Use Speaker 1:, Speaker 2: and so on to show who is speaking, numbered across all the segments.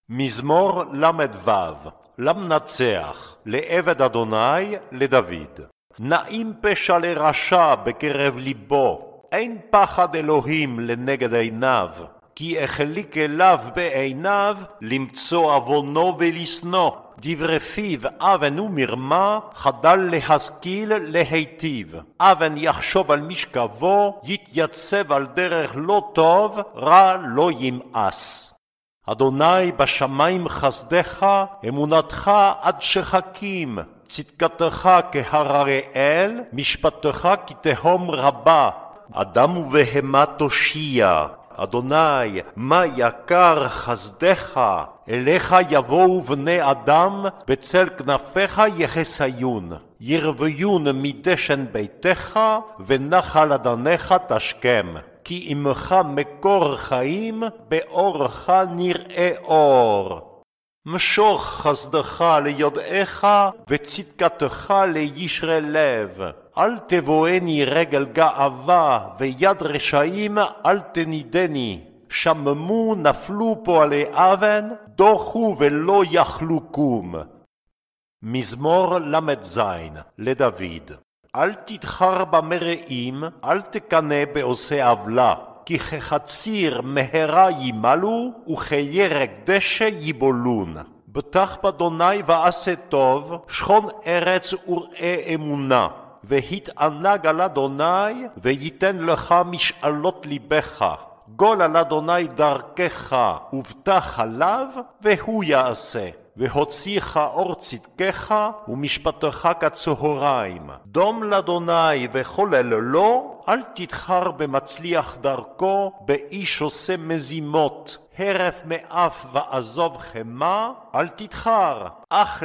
Speaker 1: מזמור ל"ו, למנצח, לעבד אדוני, לדוד. נעים פשע לרשע בקרב ליבו, אין פחד אלוהים לנגד עיניו, כי החליק אליו בעיניו למצוא עוונו ולשנוא. דברי פיו אבן ומרמה, חדל להשכיל להיטיב. אבן יחשוב על משכבו, יתייצב על דרך לא טוב, רע לא ימאס. אדוני בשמיים חסדך, אמונתך עד שחקים, צדקתך כהררי אל, משפטך כתהום רבה. אדם ובהמה תושיע, אדוני מה יקר חסדך, אליך יבואו בני אדם, בצל כנפיך יחסיון. ירוויון מדשן ביתך, ונחל אדניך תשכם. כי עמך מקור חיים, באורך נראה אור. משוך חסדך ליודעך, וצדקתך לישרי לב. אל תבואני רגל גאווה, ויד רשעים אל תנידני. שממו נפלו פועלי אבן, דוחו ולא יכלו קום. מזמור ל"ז, לדוד. אל תתחר במרעים, אל תקנא בעושי עוולה, כי כחציר מהרה ימלו, וכירק דשא יבולון. בטח באדוני ועשה טוב, שכון ארץ וראה אמונה. והתענג על אדוני, וייתן לך משאלות ליבך. גול על אדוני דרכך, ובטח עליו, והוא יעשה. והוציאך אור צדקך, ומשפטך כצהריים. דום לאדוני וחולל לו, אל תתחר במצליח דרכו, באיש עושה מזימות. הרף מאף ועזוב חמה, אל תתחר, אך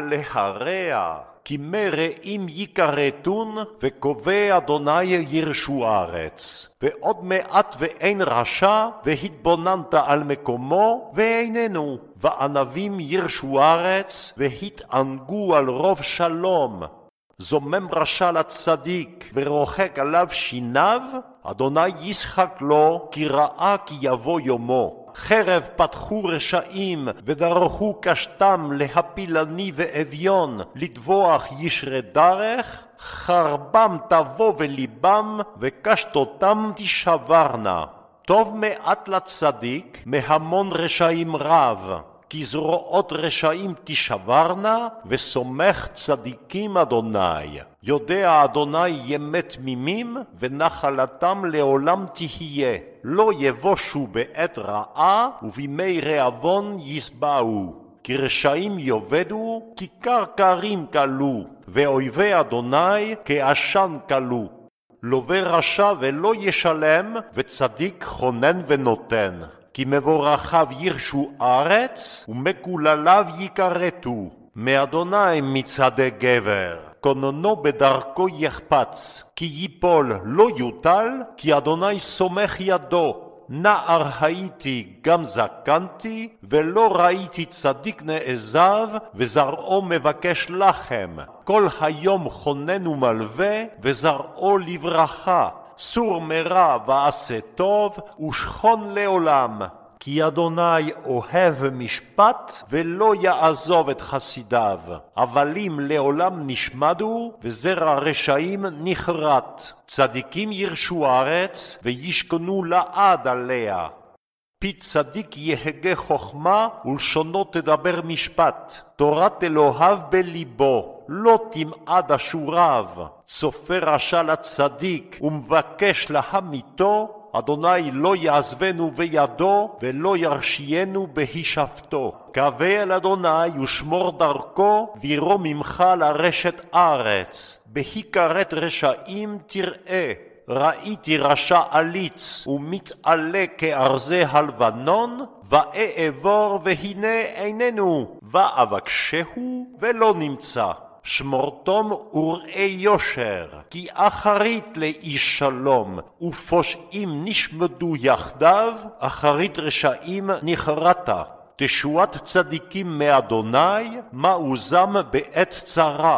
Speaker 1: להרע. כי מרעים יכרתון, וקובע אדוני ירשו ארץ. ועוד מעט ואין רשע, והתבוננת על מקומו, ואיננו. וענבים ירשו ארץ, והתענגו על רוב שלום. זומם רשע לצדיק, ורוחק עליו שיניו, אדוני ישחק לו, כי ראה כי יבוא יומו. חרב פתחו רשעים, ודרכו קשתם להפיל עני ואביון, לטבוח ישרי דרך, חרבם תבוא וליבם, וקשתותם תשברנה. טוב מעט לצדיק, מהמון רשעים רב, כי זרועות רשעים תשברנה, וסומך צדיקים אדוני. יודע אדוני ימי תמימים, ונחלתם לעולם תהיה. לא יבושו בעת רעה, ובימי רעבון יסבעו. כי רשעים יאבדו, כי קרקרים כלו, ואויבי אדוני כעשן כלו. לווה רשע ולא ישלם, וצדיק חונן ונותן. כי מבורחיו ירשו ארץ, ומקולליו יכרתו. מאדוני מצעדי גבר, כוננו בדרכו יחפץ. כי ייפול לא יוטל, כי אדוני סומך ידו. נער הייתי גם זקנתי, ולא ראיתי צדיק נעזב, וזרעו מבקש לחם. כל היום חונן ומלווה, וזרעו לברכה. סור מרע ועשה טוב, ושכון לעולם. כי אדוני אוהב משפט, ולא יעזוב את חסידיו. אבלים לעולם נשמדו, וזרע רשעים נחרט. צדיקים ירשו ארץ, וישכנו לעד עליה. פי צדיק יהגה חוכמה, ולשונו תדבר משפט. תורת אלוהיו בליבו, לא תמעד אשוריו. צופה רשע לצדיק, ומבקש להמיתו, אדוני לא יעזבנו בידו, ולא ירשיינו בהישפטו. קווה אל אדוני ושמור דרכו, וירום ממך לרשת ארץ. בהיכרת רשעים תראה. ראיתי רשע עליץ, ומתעלה כארזי הלבנון, ואעבור והנה איננו, ואבקשהו ולא נמצא. שמורתום וראה יושר, כי אחרית לאיש שלום, ופושעים נשמדו יחדיו, אחרית רשעים נחרתה. תשועת צדיקים מאדוני, מעוזם בעת צרה.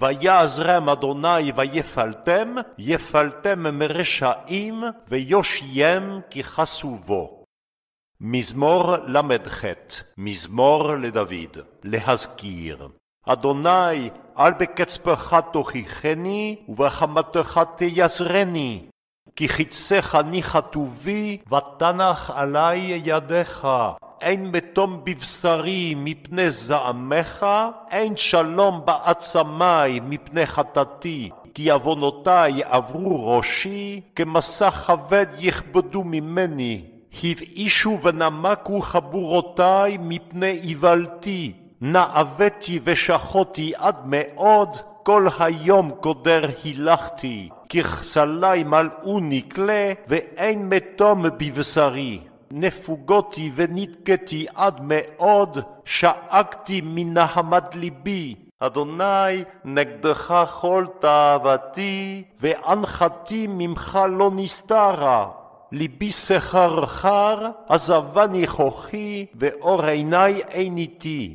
Speaker 1: ויעזרם אדוני ויפלתם, יפלתם מרשעים, ויושיים כי חסובו. מזמור למ"ח, מזמור לדוד, להזכיר. אדוני, אל בקצפך תוכיחני, ובחמתך תייסרני. כי חצך ניחא טובי, ותנח עלי ידך. אין מתום בבשרי מפני זעמך, אין שלום בעצמי מפני חטאתי. כי עוונותי עברו ראשי, כמסע כבד יכבדו ממני. הבאישו ונמקו חבורותי מפני איוולתי. נאוותי ושחותי עד מאוד, כל היום קודר הילכתי. ככסלי מלאוני כלה, ואין מתום בבשרי. נפוגותי ונתקתי עד מאוד, שאגתי מנהמת ליבי. אדוני, נגדך כל תאוותי, ואנחתי ממך לא נסתרה. ליבי סחרחר, עזבני כוחי, ואור עיני אין איתי.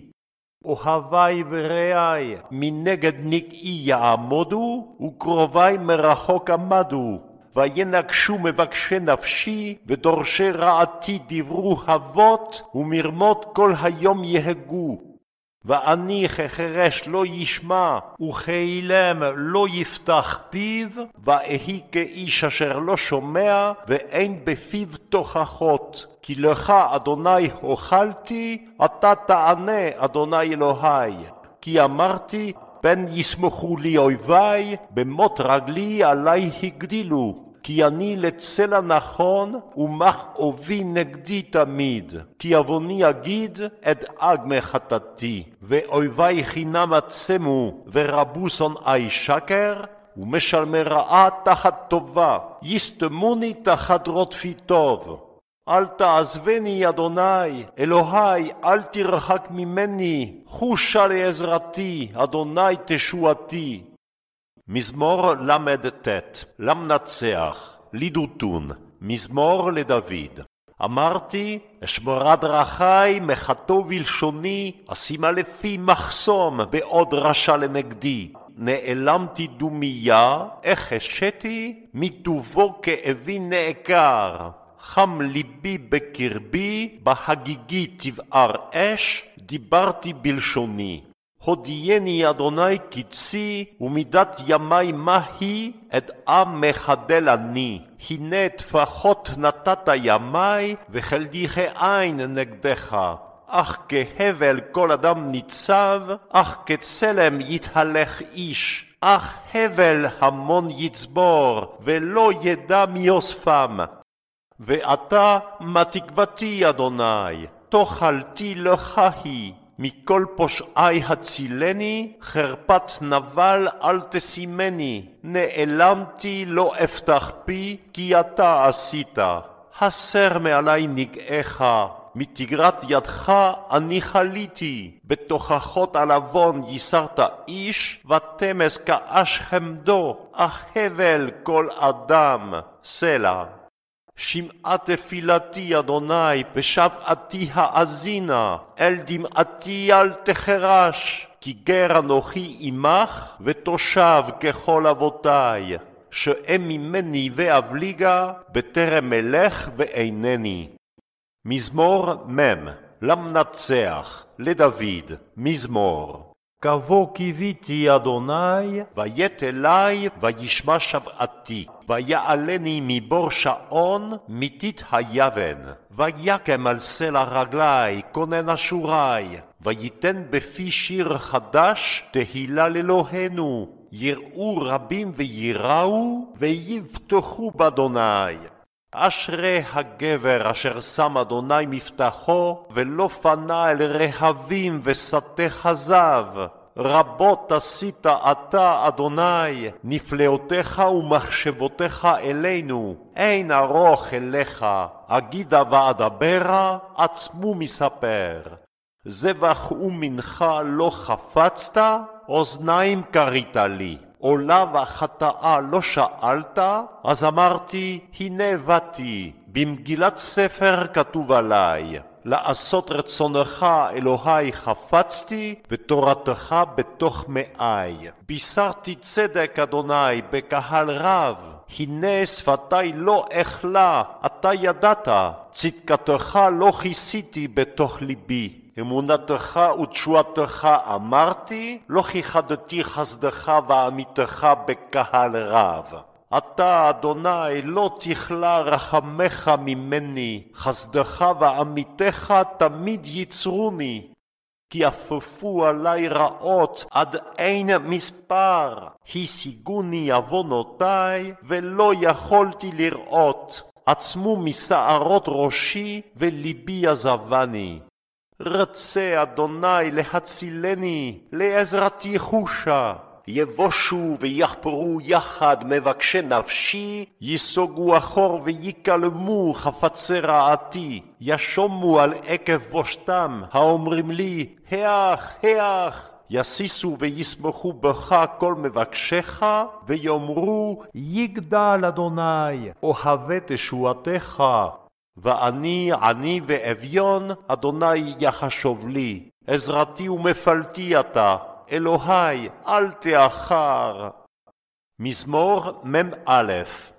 Speaker 1: אוהבי ורעי, מנגד נגעי יעמודו, וקרובי מרחוק עמדו. וינקשו מבקשי נפשי, ודורשי רעתי דיברו אבות, ומרמות כל היום יהגו. ואני כחרש לא ישמע, וכאילם לא יפתח פיו, ואהי כאיש אשר לא שומע, ואין בפיו תוכחות. כי לך, אדוני, אוכלתי, אתה תענה, אדוני אלוהי. כי אמרתי, פן יסמכו לי אויבי, במות רגלי עלי הגדילו. כי אני לצלע נכון, ומכאובי נגדי תמיד. כי עווני אגיד, אדאג מחטאתי. ואויבי חינם עצמו, ורבו שונאי שקר, ומשלמי רעה תחת טובה. יסתמוני תחת רודפי טוב. אל תעזבני, אדוני, אלוהי, אל תרחק ממני. חושה לעזרתי, אדוני תשועתי. מזמור למ"ט, למנצח, לידותון, מזמור לדוד. אמרתי, אשמרה דרכי, מחתו בלשוני, אשימה לפי מחסום, בעוד רשע לנגדי. נעלמתי דומיה, איך השתי, מטובו כאבי נעקר. חם ליבי בקרבי, בהגיגי תבער אש, דיברתי בלשוני. הודיעני אדוני קצי, ומידת ימי מהי, אדעה מחדל אני. הנה טפחות נתת ימי, וחלדיכי עין נגדך. אך כהבל כל אדם ניצב, אך כצלם יתהלך איש. אך הבל המון יצבור, ולא ידע מיוספם. ואתה מה תקוותי, אדוני, תאכלתי לך היא. מכל פושעי הצילני, חרפת נבל אל תשימני. נעלמתי לא אפתח פי, כי אתה עשית. הסר מעלי נגעך, מתגרת ידך אני חליתי. בתוכחות על עוון ייסרת איש, ותמס כאש חמדו. אך הבל כל אדם, סלע. שמעה תפילתי, אדוני, ושבעתי האזינה. אל דמעתי אל תחרש, כי גר אנוכי עמך, ותושב ככל אבותי. שאם ממני ואבליגה, בטרם אלך ואינני. מזמור מ', למנצח, לדוד, מזמור. כבוא קיוויתי, אדוני, ויט אלי, וישמע שבעתי. ויעלני מבור שעון, מתית היבן. ויקם על סלע רגלי, כונן אשורי. ויתן בפי שיר חדש, תהילה לאלוהינו. יראו רבים ויראו, ויבטחו באדוני. אשרי הגבר אשר שם אדוני מבטחו, ולא פנה אל רהבים ושטה כזב. רבות עשית אתה, אדוני, נפלאותיך ומחשבותיך אלינו. אין ארוך אליך, אגידה ואדברה, עצמו מספר. זבח ומנחה לא חפצת, אוזניים קרית לי. עולה וחטאה לא שאלת, אז אמרתי, הנה באתי. במגילת ספר כתוב עלי, לעשות רצונך אלוהי חפצתי, ותורתך בתוך מאי. בישרתי צדק, אדוני, בקהל רב. הנה שפתי לא אכלה, אתה ידעת. צדקתך לא כיסיתי בתוך ליבי, אמונתך ותשועתך אמרתי, לא כיחדתי חסדך ואמיתך בקהל רב. אתה, אדוני, לא תכלה רחמך ממני, חסדך ואמיתך תמיד יצרוני. כי אפפו עלי רעות עד אין מספר, השיגוני עוונותיי ולא יכולתי לראות, עצמו משערות ראשי וליבי עזבני. רצה אדוני להצילני, לעזרתי חושה. יבושו ויחפרו יחד מבקשי נפשי, יסוגו אחור ויקלמו חפצי רעתי, ישומו על עקב בושתם, האומרים לי, היח, היח. יסיסו וישמחו בך כל מבקשך, ויאמרו, יגדל אדוני, אוהבי תשועתך. ואני עני ואביון, אדוני יחשוב לי, עזרתי ומפלתי אתה. אלוהי, אל תאחר. מזמור מ"א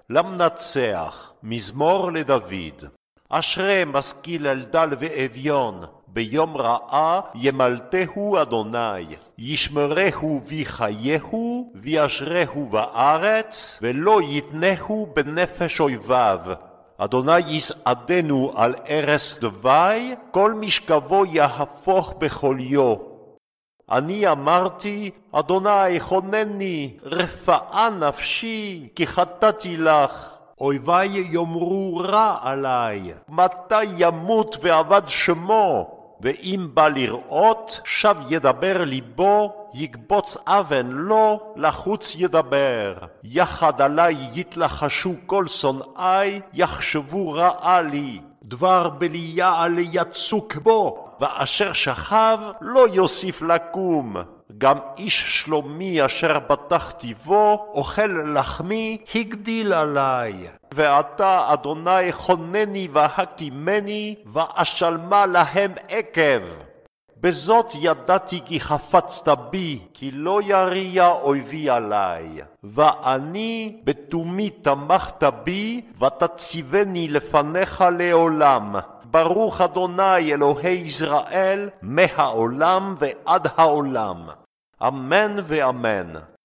Speaker 1: למנצח, מזמור לדוד. אשרי משכיל אל דל ואביון, ביום רעה ימלטהו אדוני, ישמרהו ויחייהו, וישרהו בארץ, ולא יתנהו בנפש אויביו. אדוני יסעדנו על ערש דווי, כל משכבו יהפוך בחוליו. אני אמרתי, אדוני חונני, רפאה נפשי, כי חטאתי לך. אויבי יאמרו רע עלי, מתי ימות ואבד שמו? ואם בא לראות, שב ידבר ליבו, יקבוץ אבן לו, לחוץ ידבר. יחד עלי יתלחשו כל שונאי, יחשבו רעה לי. דבר בליעל יצוק בו, ואשר שכב לא יוסיף לקום. גם איש שלומי אשר בטחתי בו, אוכל לחמי, הגדיל עלי. ואתה, אדוני, חונני והקימני, ואשלמה להם עקב. בזאת ידעתי כי חפצת בי, כי לא יריע אויבי עלי. ואני בתומי תמכת בי, ותציבני לפניך לעולם. ברוך אדוני אלוהי ישראל, מהעולם ועד העולם. אמן ואמן.